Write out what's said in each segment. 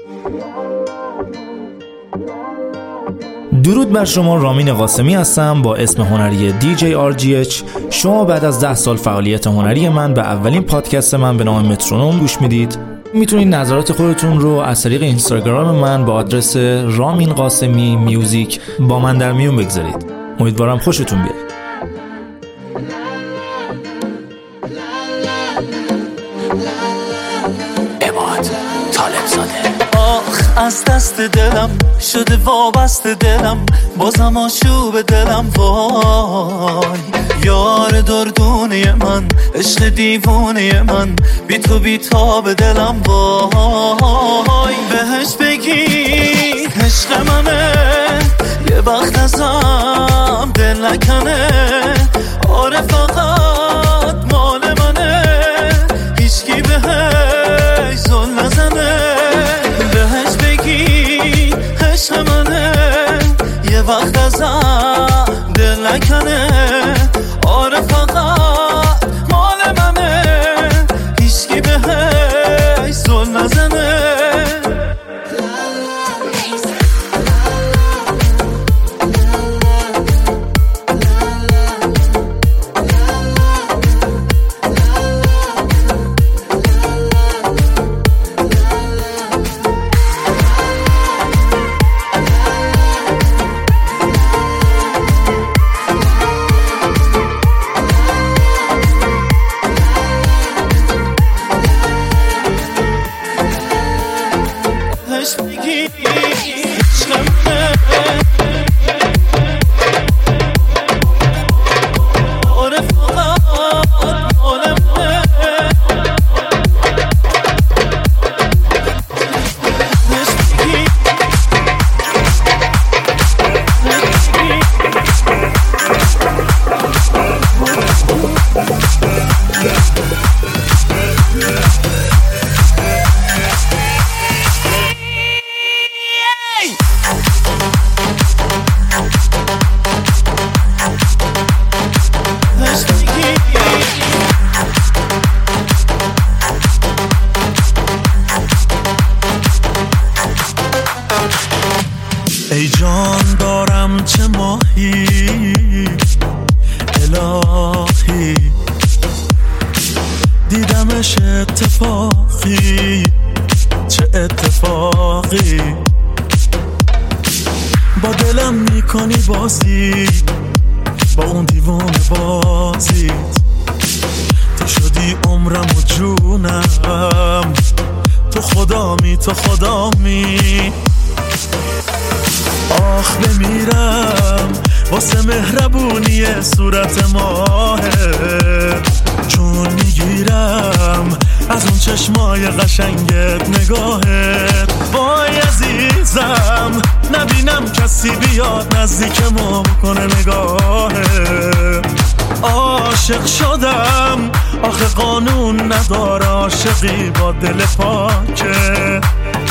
درود بر شما، رامین قاسمی هستم با اسم هنری DJRGH. شما بعد از 10 سال فعالیت هنری من به اولین پادکست من به نام مترونوم گوش میدید. میتونید نظرات خودتون رو از طریق اینستاگرام من با آدرس رامین قاسمی میوزیک با من در میون بگذارید. امیدوارم خوشتون بیاد. از دست دلم شده وابسته دلم، بازم آشوب دلم. وای یار دردونه من، عشق دیوونه من، بی تو بی تاب دلم. وای بهش بگی عشق منه، یه وقت ازم دل نکنه. آره فقط مال منه، هیچکی بهش زل نزنه. بهش بگی عشق منه، یه وقت ازم دل نکنه. آره فقط مال منه، هیچکی بهش زل نزنه. ای جان دارم چه ماهی الهی، دیدمش اتفاقی، چه اتفاقی. با دلم میکنی بازی، با اون دیوونه بازی. تو شدی عمرم و جونم، تو خدامی تو خدامی. آخ بمیرم واسه مهربونی صورت ماهه، چون میگیرم از اون چشمای قشنگت نگاهت. وای عزیزم نبینم کسی بیاد نزدیکمو کنه نگاهه. عاشق شدم آخه قانون نداره، عاشقی با دل پاکه.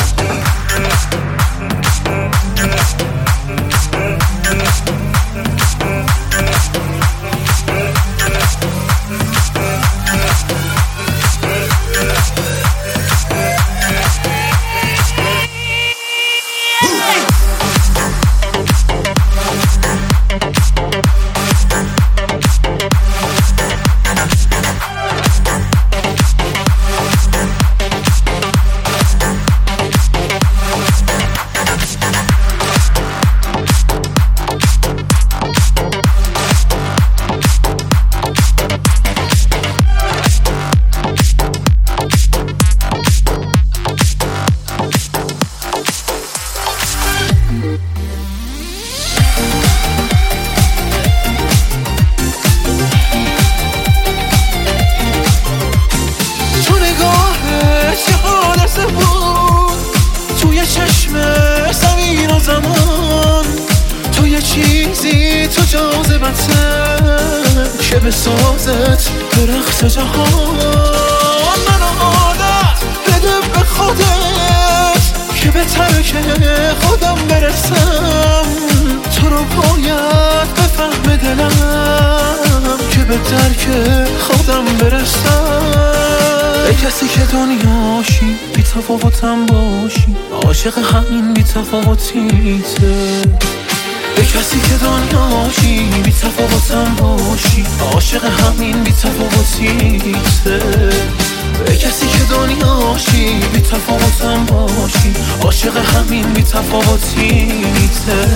تو جاذبته که بسازت درخت جهان. منو عادت بده به خودت که به ترک خودم برسم. تو رو باید بفهم دلم که به ترک خودم برسم. ای کسی که دنیاشی بی تفاوتم باشی، عاشق همین بی تفاوتیته. به کسی که دنیاشی بی تفاوتم باشی، عاشق همین بی تفاوتیته. به کسی که دنیاشی بی تفاوتم باشی، عاشق همین بی تفاوتیته.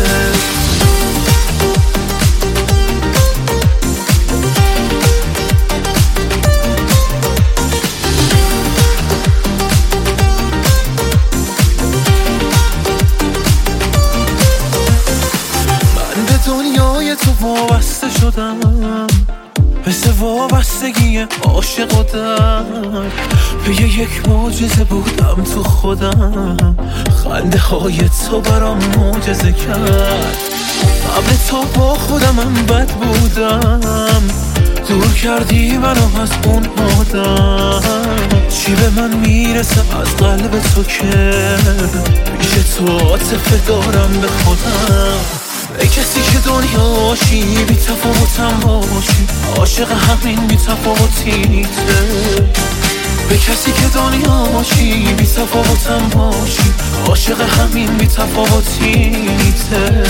تو وابسته شدم، مثل وابستگی عاشق و درد. به یک معجزه بودم تو خودم، خنده های تو برام معجزه کرد. قبل تو با خودمم بد بودم، دور کردی منو از اون آدم. چی به من میرسه از قلب تو که پیش تو عاطفه دارم به خودم. ای کسی که دنیاشی بی تفاوتم باشی، عاشق همین بی تفاوتیته. به کسی که دنیاشی بی تفاوتم باشی، عاشق همین بی تفاوتیته.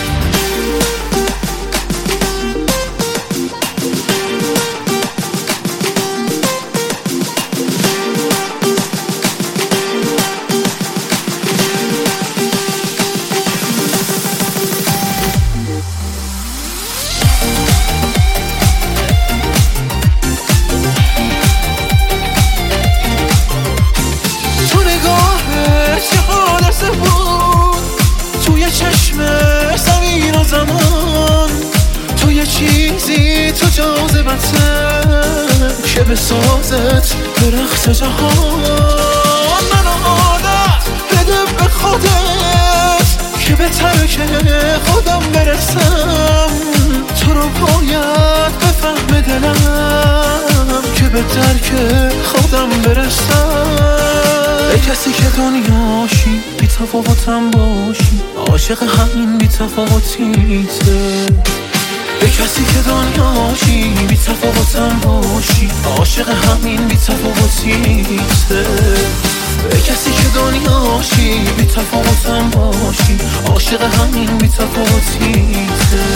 چیزی تو جاذبته که بسازت درخت جهان. من عادت بده به خودت که به ترک خودم برسم. تو رو باید بفهم دلم که به ترک خودم برسم. ای کسی که دنیاشی بی تفاوتم باشی، عاشق همین بی تفاوتیته. به کسی که دنیاشی بی تفاوتم باشی، عاشق همین بی تفاوتیته. به کسی که دنیاشی بی تفاوتم باشی، عاشق همین بی تفاوتیته.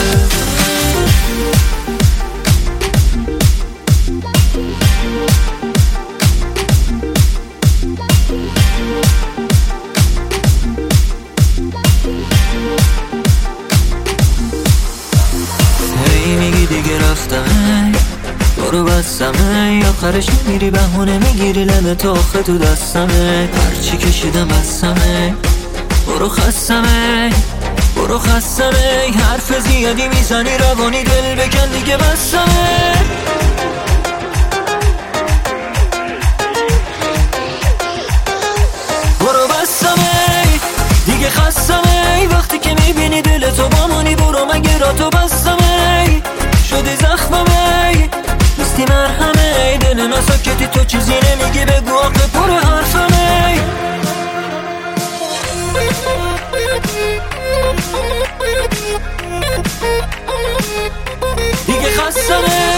برو بستمه، آخرش میری بهونه میگیری لبت آخه تو دستمه. هرچی کشیدم بستمه، برو خستمه برو خستمه. حرف زیادی میزنی روانی دل بکن دیگه بستمه. برو بستمه دیگه خستمه. وقتی که میبینی دل تو با منی برو مگه را تو بستمه. شدی زخممه نیستی مرهمه، دل نساکتی تو چیزی نمیگی بگو آقه پر حرفمه. دیگه خستمه.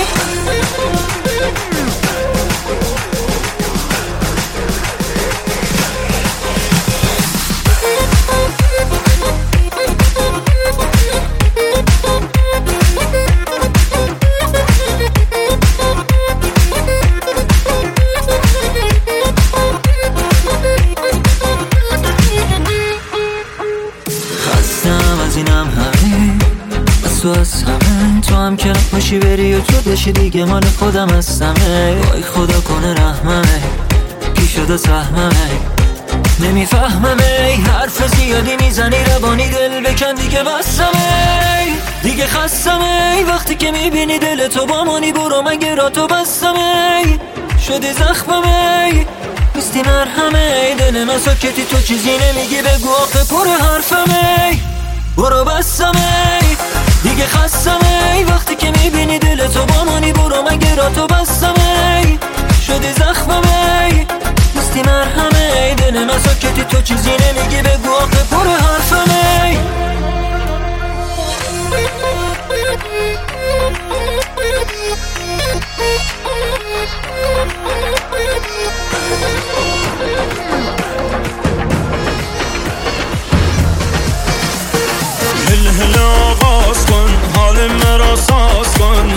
تو از همه تو هم که نباشی بری و تو بشی دیگه مال خودم هستمه. وای خدا کنه رحممه کی شده سهممه نمیفهممه. حرف زیادی میزنی روانی دل بکن دیگه بستمه. دیگه خستمه وقتی که میبینی دل تو با منی برو مگه را تو بستمه. شدی زخممه نیستی مرهمه، دل نساکتی تو چیزی نمیگی بگو آخه پر حرفمه. برو بستمه دیگه خستمه وقتی که میبینی دل تو با منی برو مگه را تو بستمه. شدی زخممه نیستی مرهمه، دل نساکتی تو چیزی نمیگی بگو آخه پر حرفمه.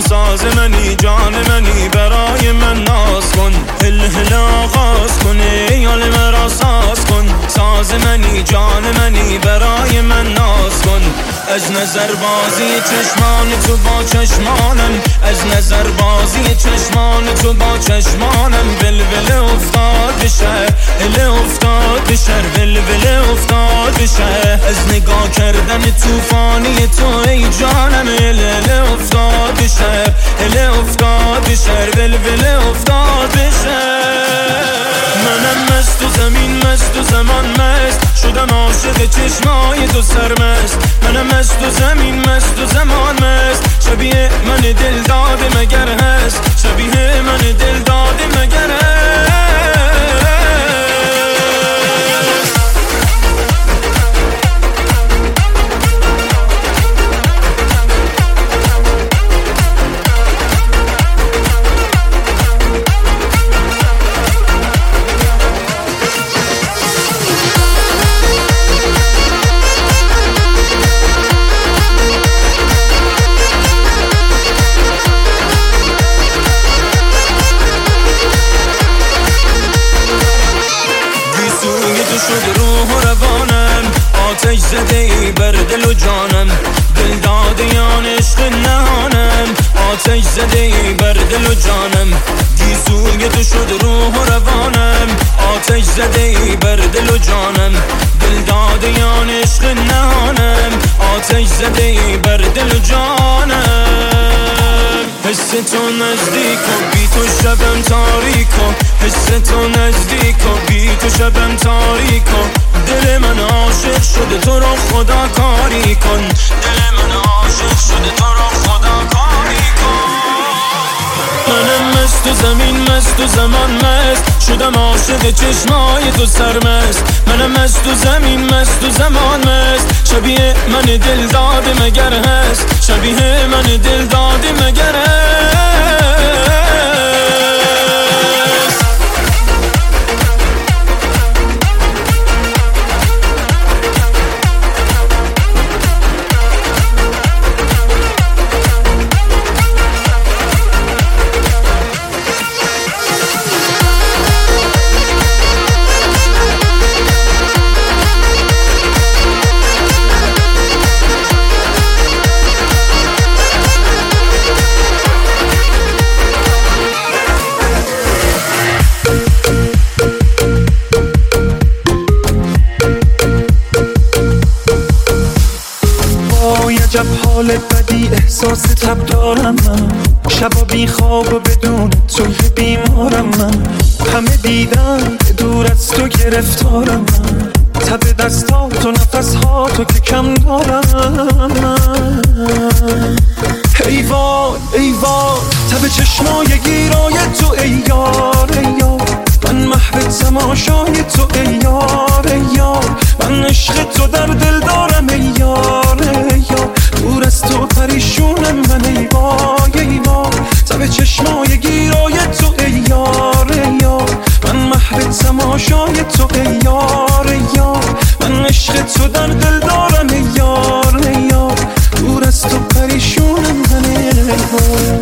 ساز منی جان منی برای من ناز کن هل هل آغاز کن ای حال مرا ساز کن ساز منی جان منی برای من ناز کن از نظر بازی چشمان تو با چشمانم از نظر بازی چشمان تو با چشمانم ولوله افتاد به شهر هله افتاد به شهر ولوله افتاد به شهر از نگاه کردن توفانی تو ای جانم هله افتاد به شهر هله افتاد به شهر ولوله افتاد به شهر منم مست و زمین مست و زمان مست شدم عاشق چشمای تو سرمست منم مست و زمین مست و زمان مست شبیه من دل داده مگر هست شبیه من دل داده مگر هست شد روح و روانم آتش زده ای بر دل و جانم دل دادیان عشق نهانم آتش زده ای بر دل و جانم گیسوی تو شد روح و روانم آتش زده ای بر دل و جانم دل دادیان عشق نهانم آتش زده ای بر دل و جانم حس تو نزدیک و بی تو شبم تاریک و حس تو نزدیک و بی تو شبم تاریک و دل من عاشق شده تو رو خدا کاری کن دل من عاشق شده تو رو خدا کاری کن منم مست و زمین مست و زمان مست شدم عاشق چشمای تو سرمست منم مست و زمین مست و زمان مست شبیه من دل داده مگر هست شبیه من دل داده مگر هست عجب حال بدی احساس تب دارم من شبا بی خواب و بدون تو یه بیمارم من همه دیدن دور از تو گرفتارم من تب دستات و نفسهاتو که کم دارم من ای وای ای وای تب چشمای گیرای تو ای یار ای یار من محو تماشای تو ای یار ای یار من عشق تو در دل دارم ای یار ای یار دور از تو پریشونم من ای وای ای وای تب چشمای گیرای تو ای یار ای یار من محو تماشای تو ای یار ای یار من عشق تو در دل دارم ای یار ای یار دور از تو پریشونم من ای وای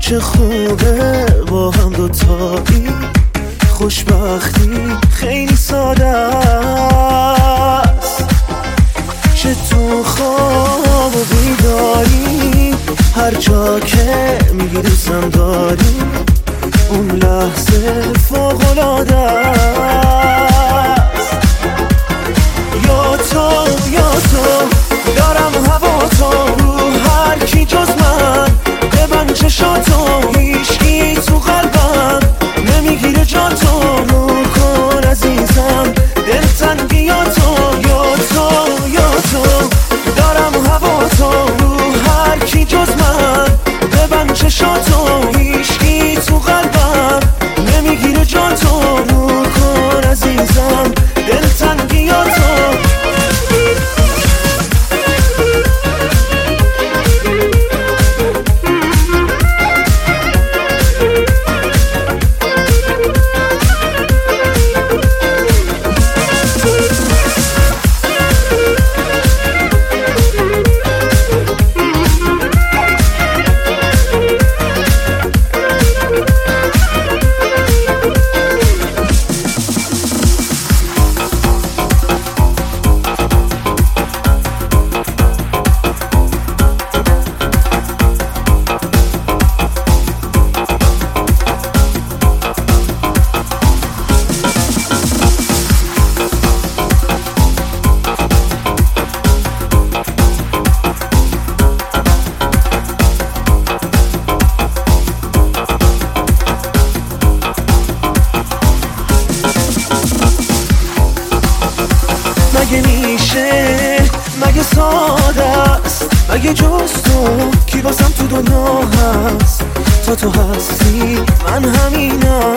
چه خوبه با هم دوتایی، خوشبختی خیلی ساده است. چه تو خواب و بیداری، هر جا که میگی دوستم داری، اون لحظه فوق‌العاده است. یا تو دارم هوا تو، رو هر کی جز من ببند چشاتو، هیچکی تو قلبم نمیگیره جا تو، رو کن عزیزم دلتنگی یا تو. یا تو دارم هوا تو، رو هر کی جز من ببند چشاتو، هیچکی تو قلبم نمیگیره جا تو، رو کن عزیزم دلتنگی یا تو. مگه میشه، مگه ساده است، مگه جز تو کی واسم تو دنیا هست؟ تا تو هستی من همینم.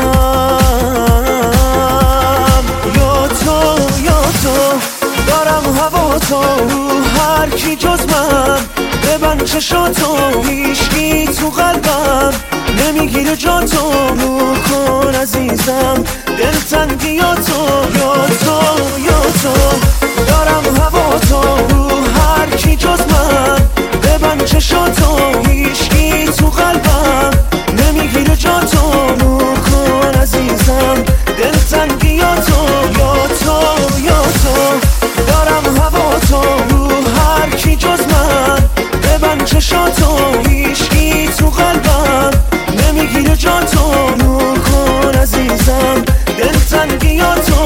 یا تو دارم هوا تو، رو هر کی جز من ببند چشاتو، هیچکی تو قلبم نمیگیره جا تو، رو کن عزیزم دلتنگی یا تو. یا تو دارم هوا تو، رو هر کی جز من ببند چشاتو، هیچکی تو قلبم نمیگیره جا تو، رو کن عزیزم دلتنگی یا تو. یا تو دارم هوا تو، رو هر کی جز من ببند چشاتو، هیچکی تو قلبم نمیگیره جا تو، رو کن عزیزم دلتنگی یا تو.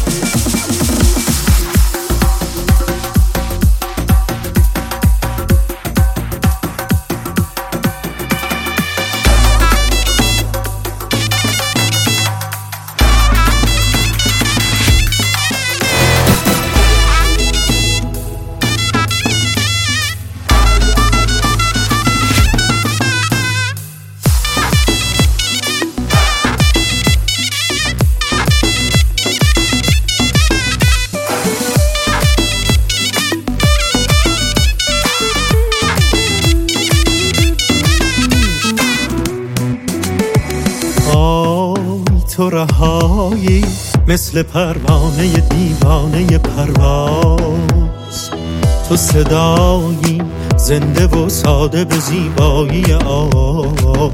تو رهایی مثل پروانه دیوانه پرواز، تو صدایی زنده و ساده به زیبایی آواز،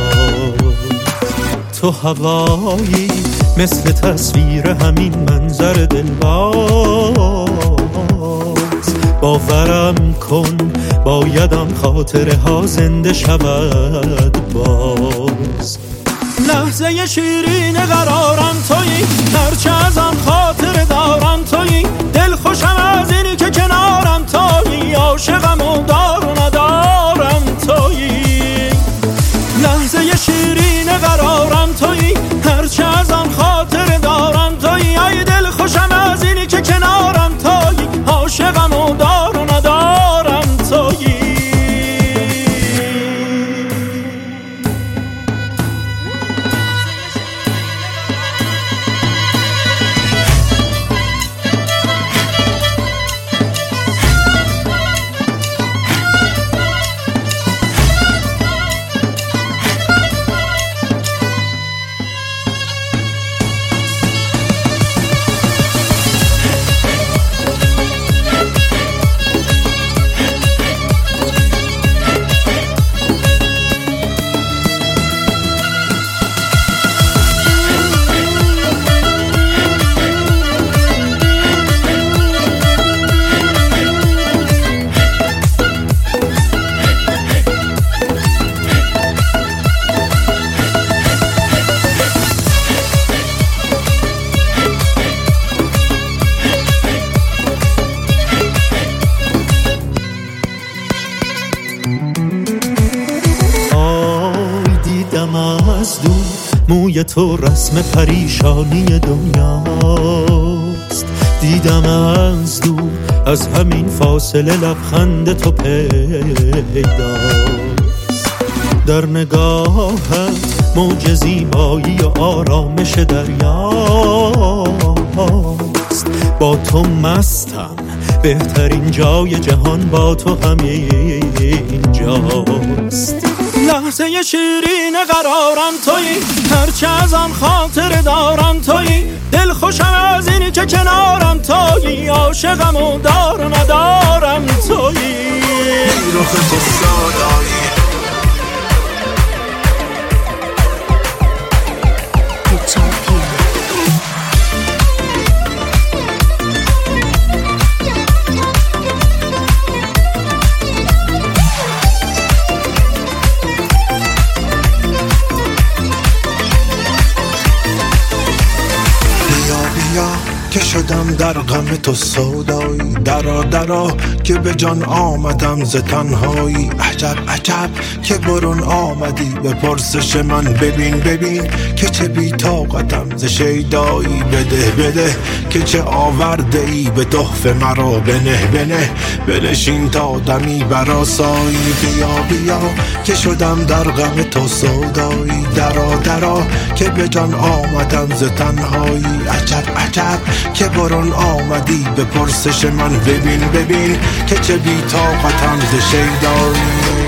تو هوایی مثل تصویر همین منظر دلباز. باورم کن بایدم خاطره ها زنده شود باز. لحظه شیرین قرارم تویی، هرچه ازم خاطر دارم تویی، دل خوشم از اینی که کنارم تویی، عاشقم و دار و ندارم تویی. لحظه شیرین قرارم تویی، هرچه ازم خاطر دارم تویی، ای دل خوشم از اینی که کنارم تویی، عاشقم و دار و ندارم تویی. موی تو رسم پریشانی دنیاست. دیدم از دور از همین فاصله لبخند تو پیداست. در نگاهت موج زیبایی و آرامش دریاست. با تو مستم، بهترین جای جهان با تو همین جاست. لحظه شیرین قرارم تویی، هرچه از آن خاطر دارم تویی. دل خوشم از اینی که کنارم تویی، عاشقم و دار و ندارم تویی. رخ تو سادایی که شدم در غم تو سودایی. درا درا که به جان آمدم ز تنهایی. عجب عجب که برون آمدی به پرسش من. ببین ببین که چه بی طاقتم ز شیدایی. بده بده که چه آورده ای به تحفه مرا. بنه بنه بنشین تا دمی برآسایی. بیا بیا که شدم در غم تو سودایی. درا درا که به جان آمدم ز تنهایی. عجب عجب که برون آمدی به پرسش من. ببین ببین که چه بی طاقتم ز شیدایی.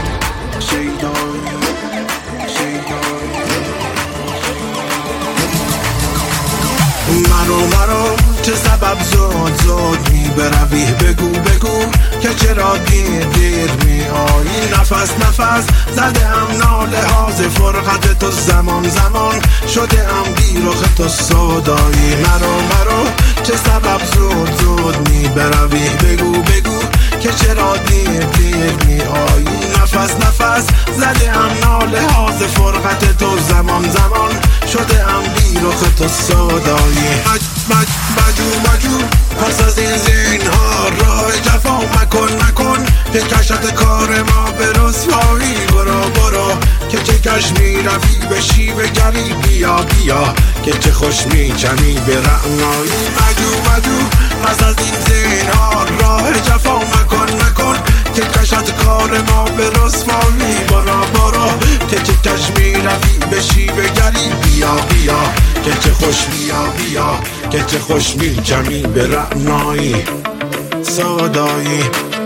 مرو چه سبب زود می بروی. بگو بگو که چرا دیر می آیی. نفس زده هم ناله ها ز فرقت تو. زمان شده هم بی رخ تو سودایی. مرو چه سبب زود می بروی. بگو که چرا دیر می آیی. نفس زده هم ناله ها ز فرقت تو. زمان شده هم بی رخ تو سودایی. مجو پس از این زینها راه جفا مکن که کشت کار ما به رسوایی. برو که چه کش می روی به شیب گری. بیا که چه خوش می چمی به رعنایی. مجو پس از این زینها راه جفا مکن که کشت کار ما به رسوایی. برو که چه کش می روی به شیب گری. بیا که چه خوش بیا که چه خوش می چمی به رعنایی. سودایی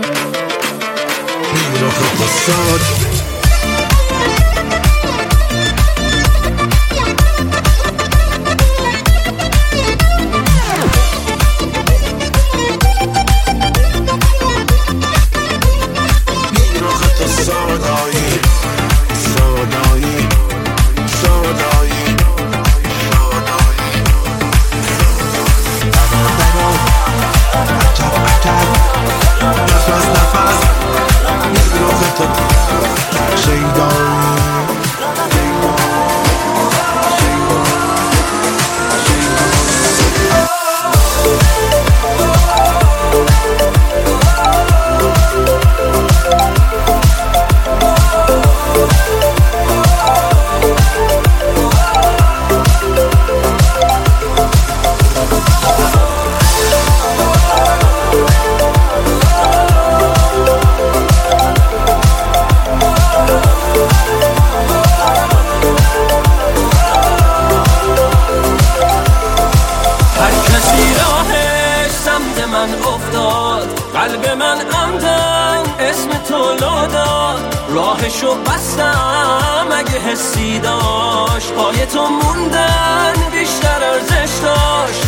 بی رخ تو سود. راهشو بستم اگه حسی داشت. پای تو موندن بیشتر ارزش داشت.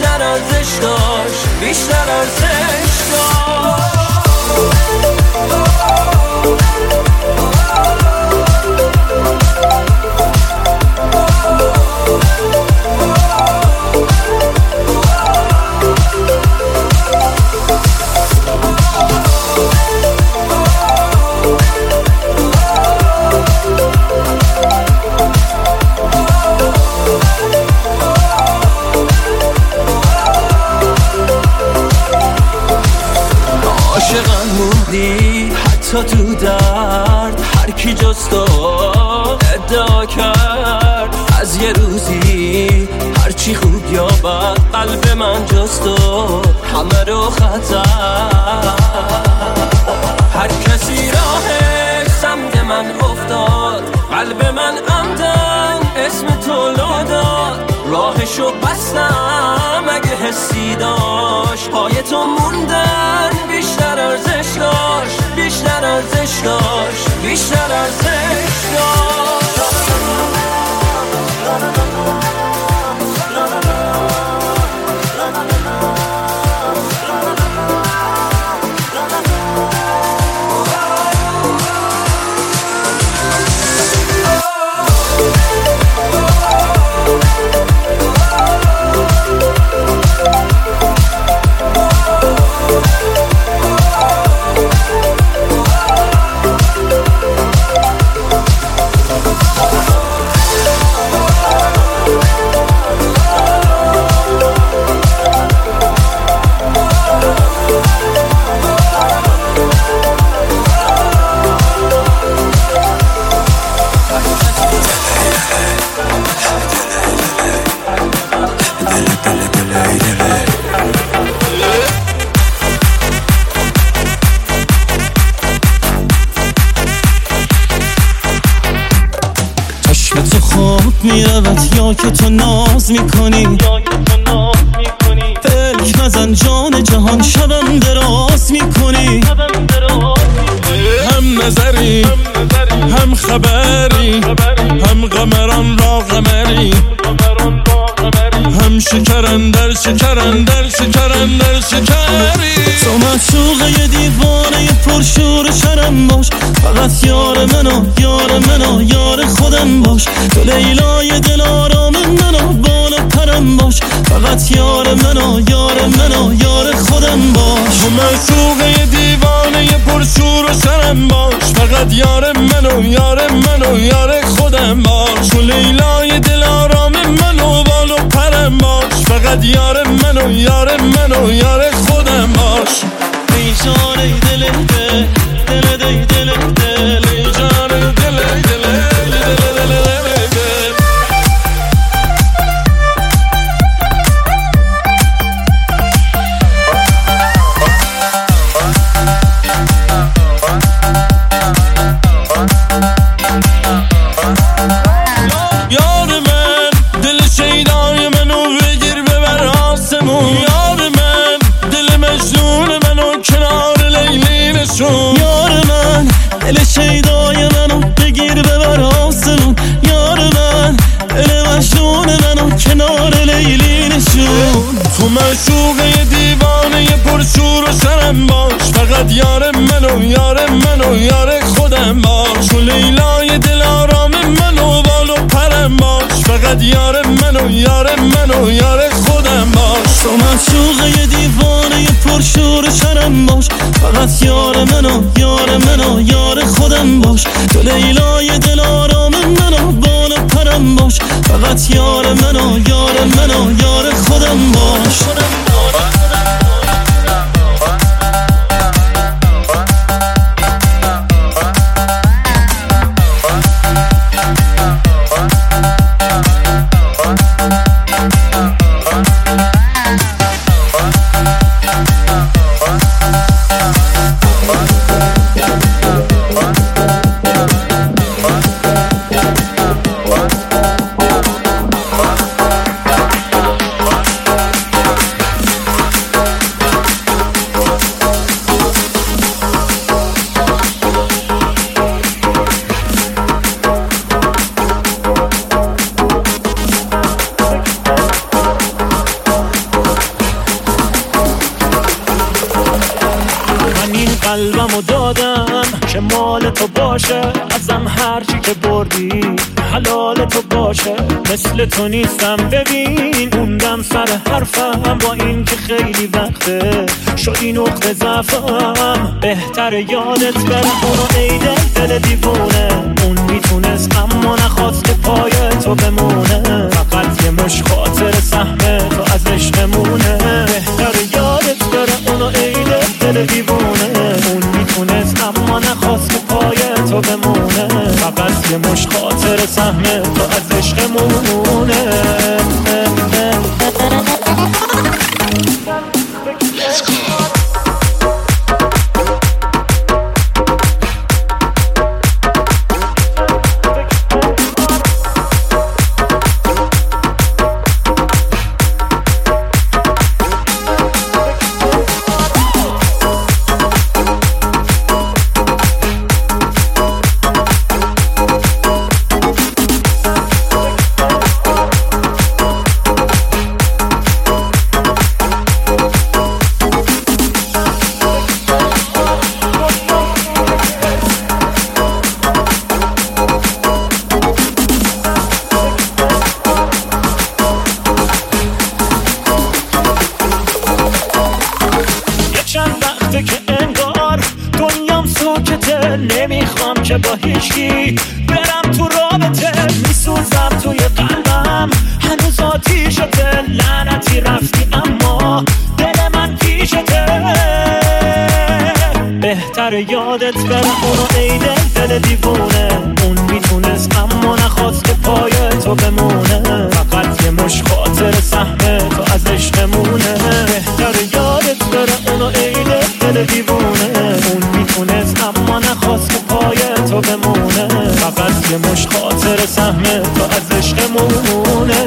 حتی تو درد هر کی جز تو ادعا کرد. از یه روزی هرچی خوب یا بد قلب من جز تو همه رو خطر. هر کسی راهش سمت من افتاد، قلب من عمدن اسم تو لو داد. راهشو بستم اگه حسی داشت، پای تو موندن بیشتر ارزش داشت، بیشتر ارزش داشت، بیشتر ارزش داشت. میرود یا که تو ناز میکنی، فلک مزن جان جهان شبم دراز میکنی. هم نظری هم خبری، هم قمران را قمری، هم شکرن در شکرن در شکرن در شکری. تو معشوقه دیوانه پرشور شرم باش، فقط یار منو یار منو یار خودم باش. تو لیلای دل آرام منو بالا پرم باش، فقط یار منو یار منو یار خودم باش. تو معشوقه دیوانه پرشور شرم باش، فقط یار منو یار منو یار خودم باش. تو لیلای دل آرام منو بالا پرم باش، فقط یار منو یار منو یار خودم باش. ای جان ای دل دل دل دل دل دل، ای جان ای دل ای دل ای دل دل دل. یار من دل شیدای منو بگیر ببر آسمون، یار من دل مجنون منو کنار لیلی نشون. یار من دل شیدای منو بگیر ببر آسمون، یار من دل مجنون منو کنار لیلی نشون. تو معشوقه دیوانه پرشور و شرم باش، فقط یار منو یار منو یار خودم باش. تو لیلای دل آرام منو بالو پرم باش، فقط یار منو یار منو یار خودم باش. تو معشوقه دیوانه پرشور و شرم باش، فقط یار منو یار منو یار خودم باش. تو لیلای دل آرام منو بالا پرم باش، فقط یار منو یار منو یار خودم باش. قلبمو دادم که مال تو باشه، ازم هرچی که بردی حلال تو باشه. مثل تو نیستم ببین موندم سر حرفم، با این که خیلی وقته شدی نقطه ضعفم. بهتر یادت بره اونو ای دل دیوونه، اون میتونست اما نخواست که پای تو بمونه. فقط یه مش خاطر سهم تو از عشقمونه. بهتر یادت بره اونو ای دل دیوونه، اون میتونست اما نخواست که پای تو بمونه. فقط فقط یه مش خاطر سهم تو از عشقمونه. نمیخوام که با هیچکی برم تو رابطه، میسوزم توی قلبم هنوز آتیشته. لعنتی رفتی اما دل من پیشته، بهتر یادت بره اونو ای دل دیوونه. اون میتونست اما نخواست که پای تو بمونه، فقط یه مش خاطر سهم تو از عشقمونه. بهتر یادت بره اونو ای دل دیوونه. اون میتونست اما نخواست که پای تو بمونه، فقط یه مش خاطر سهم تو از عشقمونه.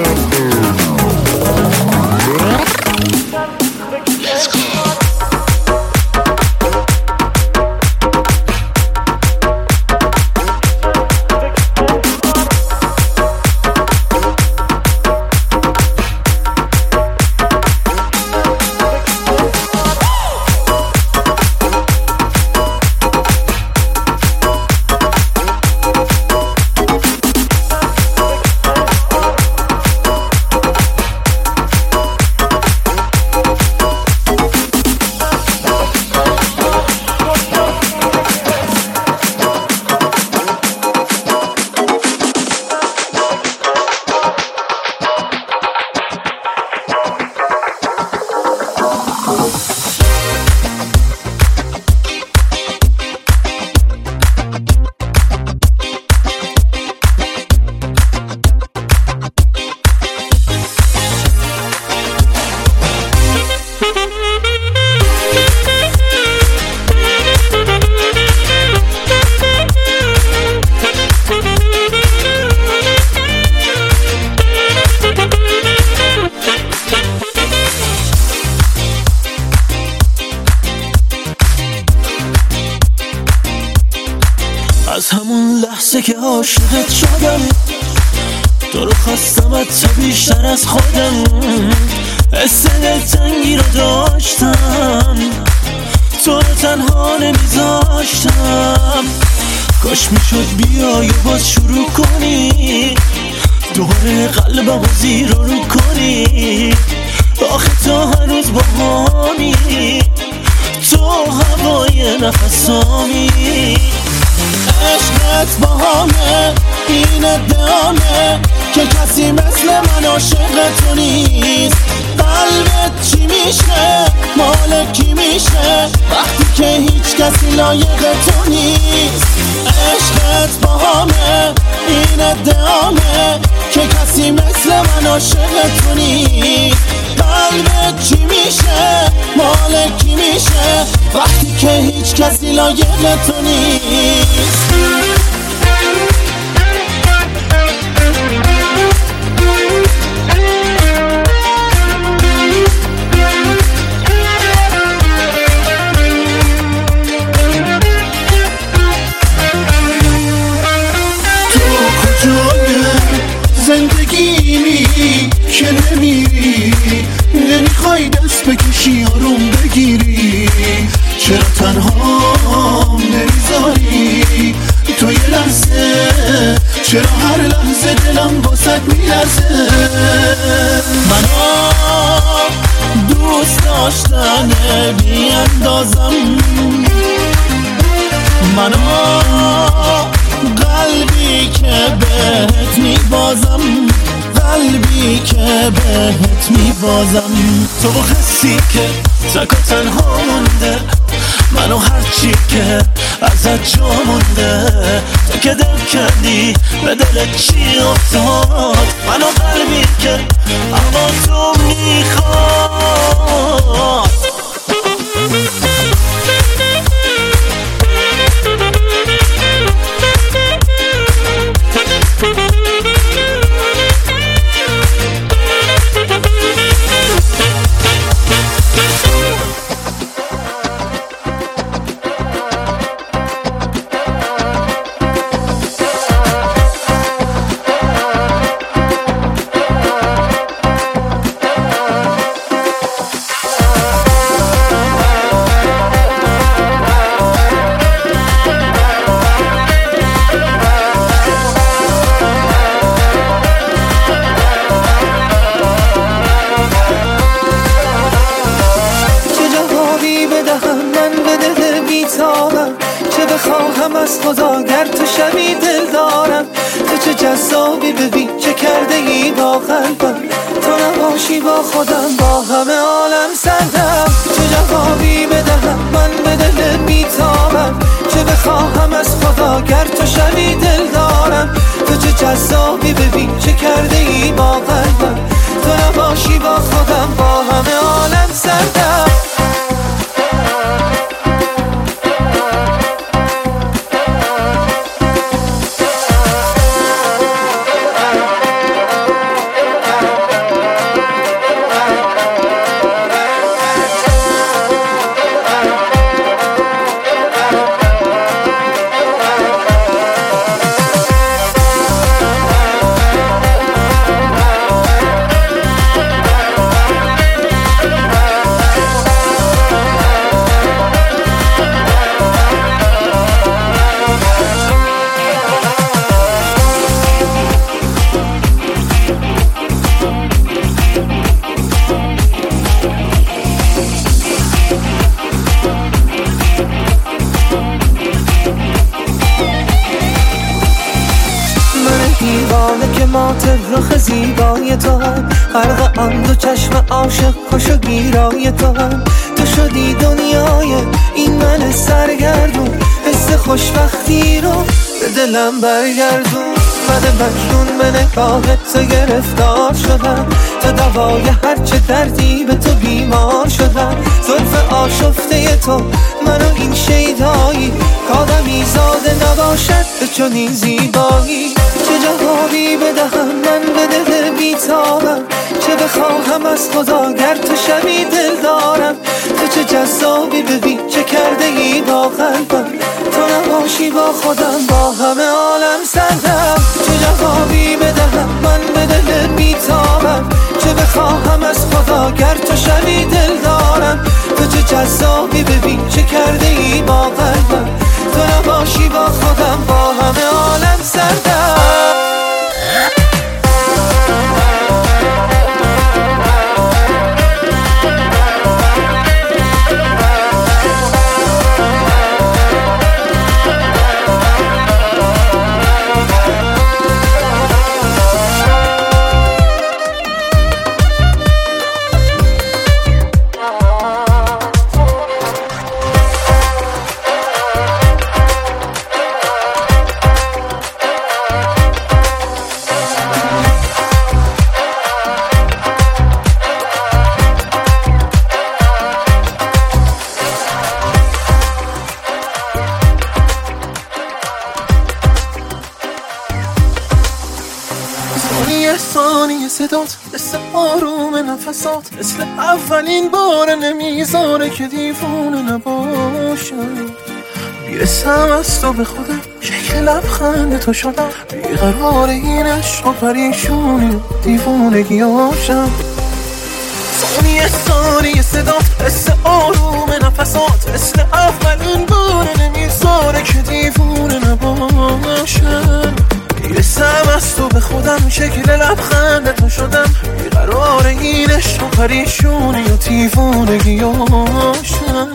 از همون لحظه که عاشقت شدم تو رو خواستمت تا بیشتر از خودم. حس دلتنگی رو داشتم تو رو تنها نمیذاشتم. کاش میشد بیای و باز شروع کنی دوباره قلبم رو زیر رو کنی. آخه تو هنوز با همی تو هوای نفسامی. عشقت با همه این ادعامه که کسی مثل من عاشق تو نیست. قلبت چی میشه مال کی میشه وقتی که هیچ کسی لایق تو نیست. عشقت با همه این ادعامه که کسی مثل من عاشق تو نیست. قلبت چی میشه مال کی میشه وقتی که هیچ کسی لایق تو نیست. زندگی که نمیری نمیخوای دست بکشی آروم بگیری. چرا تنها نمیذاری تو یه لحظه؟ چرا هر لحظه دلم واسد میلرزه؟ منو دوست داشتن بی اندازم، منو قلبی که بهت میبازم، قلبی که بهت میبازم. تو حسی که تک و تنها مونده منو هرچی که ازت جا مونده، تو که دل کردی به دل چی افتاد، منو قلبی که اما تو میخواد. از خدا گر تو شبی دل دارم، تو چه جذابی ببین چه کرده ای با قلبم، تو نباشی با خودم با همه عالم سردم. چه جوابی بدهم من به دل بیتابم، چه بخواهم از خدا گر تو شبی دل دارم، تو چه جذابی ببین چه کرده ای با قلبم، تو نباشی با خودم با همه عالم سردم. رخ زیبای تو هم غرق آن دو چشم عاشق خوش و گیرای تو هم، تو شدی دنیای این من سرگردون، حس خوشبختی رو به دلم برگردون. من مجنون به نگاهت تو گرفتار شدم، تو دوای هرچه دردی به تو بیمار شدم. زلف آشفته تو منو این شیدایی، کادمی زاده نباشد به چنین زیبایی. چه جوابی بدهم من به دل بیتابم، چه بخواهم از خدا گر تو شبی دل دارم، تو چه جذابی ببین چه کرده ای با قلبم، تو نباشی با خودم با همه عالم سردم. چه جوابی بدهم من به دل بیتابم، چه بخواهم از خدا گر تو شبی دل دارم، تو چه جذابی ببین چه کرده ای با قلبم، تو نباشی با خودم با همه عالم سردم. ثانیه صدات مثل آروم نفسات، مثل اولین بار نمیذاره که دیوونه نباشم. میرسم از تو به خودم، شکل لبخند تو شدم، بیقرار این عشق و پریشونی دیوونگیاشم. ثانیه صدات مثل آروم نفسات، مثل اولین بار نمیذاره که دیوونه نباشم. میرسم از تو به خودم، شکل لبخند تو شدم، بیقرار این عشق و پریشونی و دیوونگیاشم.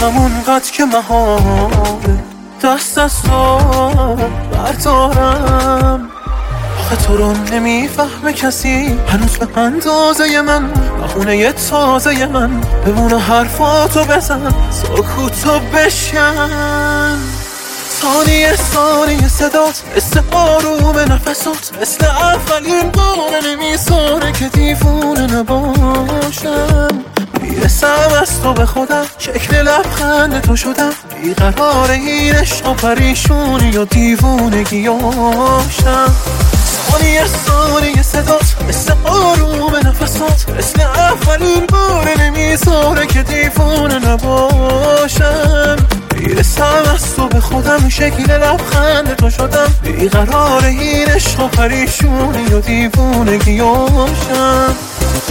همون قد که محاله دست از تو بردارم. آخه تو رو نمیفهمه کسی هنوز به اندازه من، بخونه تازه من بمونه حرفاتو بزن سکوتو بشکن. ثانیه ثانیه صدات مثل آروم نفسات، مثل اولین بار نمیساره که دیوونه نباشم. میرسم از تو به خودم، شکل لبخند تو شدم، بیقرار این عشق و پریشونی و دیوونگیاشم. ثانیه ثانیه صدات مثل آروم نفسات، مثل اولین بار نمیساره که دیوونه نباشم. میرسم از تو به خودم، شکل لبخند تو شدم، بیقرار این عشق و پریشونی و دیوونگیاشم.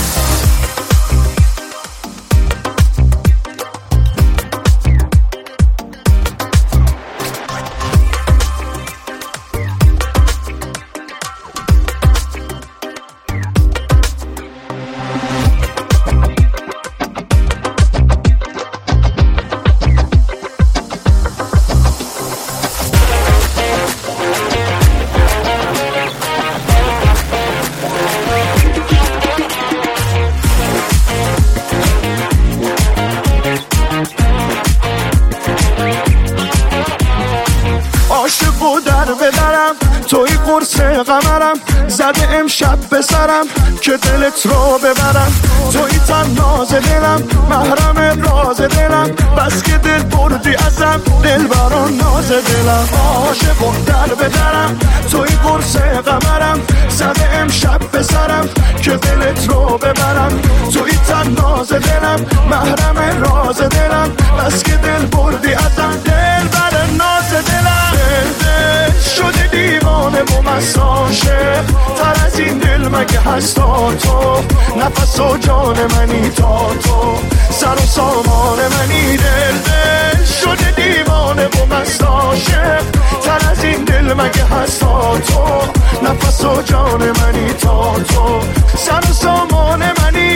توی قرص قمرم زده امشب به سرم که دلت رو ببرم. توی تناز دلم محرم راز دلم، بس که دل بردی ازم دل بران ناز دلم. عاشق و در به درم توی قرص قمرم زده امشب به سرم که دلت رو ببرم. توی تناز دلم محرم راز دلم، بس که دل بردی ازم دل بران ناز دلم. دل شده دیوانه و مساشه تر از این دل مگه هستا تو، نفس و جان منی تا تو، سر و سامان منی. دل شده دیوانه و مساشه تر از این دل مگه هستا تو، نفس و جان منی تا تو، سر و سامان منی.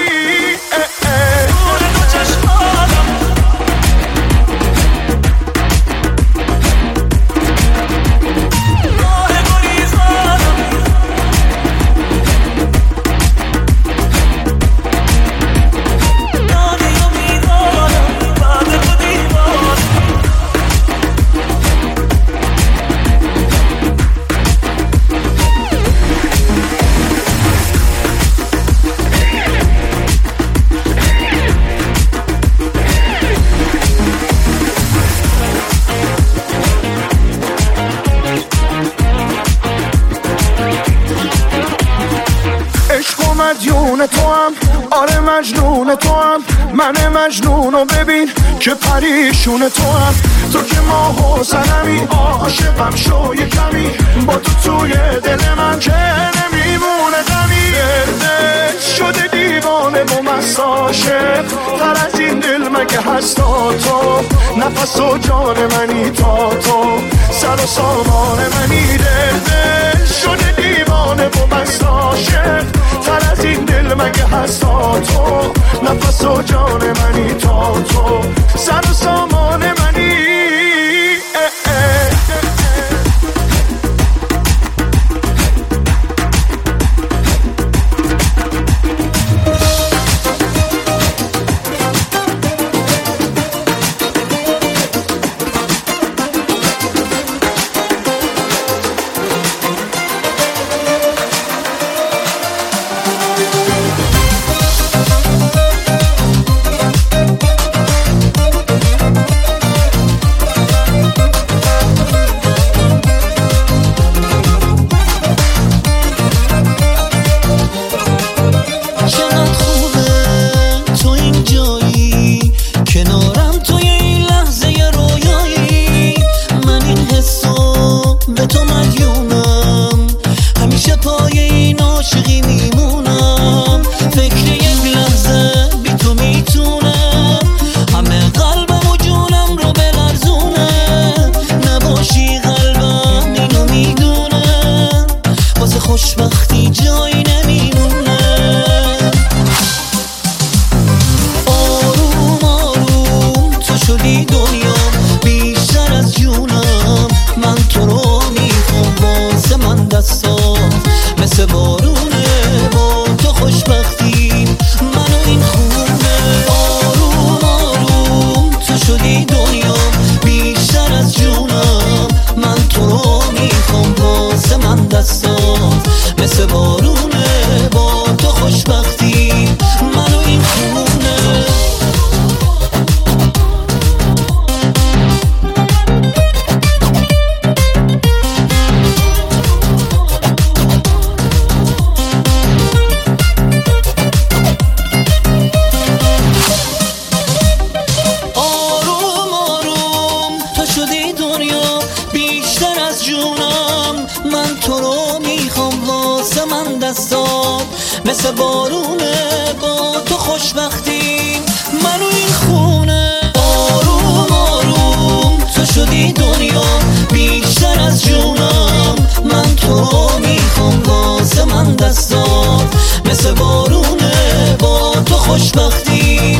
مدیون تو هم، آره مجنون تو هم، من مجنونو ببین که پریشون تو هم. تو که ماه و سنمی عاشقم شو یه کمی، با تو توی دل من که نمیمونه دمی. دل شده دیوانه و مساشه تر از این دل مگه هستا تو، نفس و جان منی تا تو، سر و سامان منی. دل شده دیوانه و مساشه تر از این دل مگه هستا تو، نفس و جان منی تا تو، سر و سامان منی. مثل بارونه با تو خوشبختی منو این خونه. آروم آروم تو شدی دنیا بیشتر از جونم، من تو رو میخوام واسه من دستات مثل بارونه با تو خوشبختی منو این خونه. آروم آروم تو شدی دنیا بیشتر از جونم، من تو رو میخوام واسه من دستات مثل بارونه با تو خوشبختی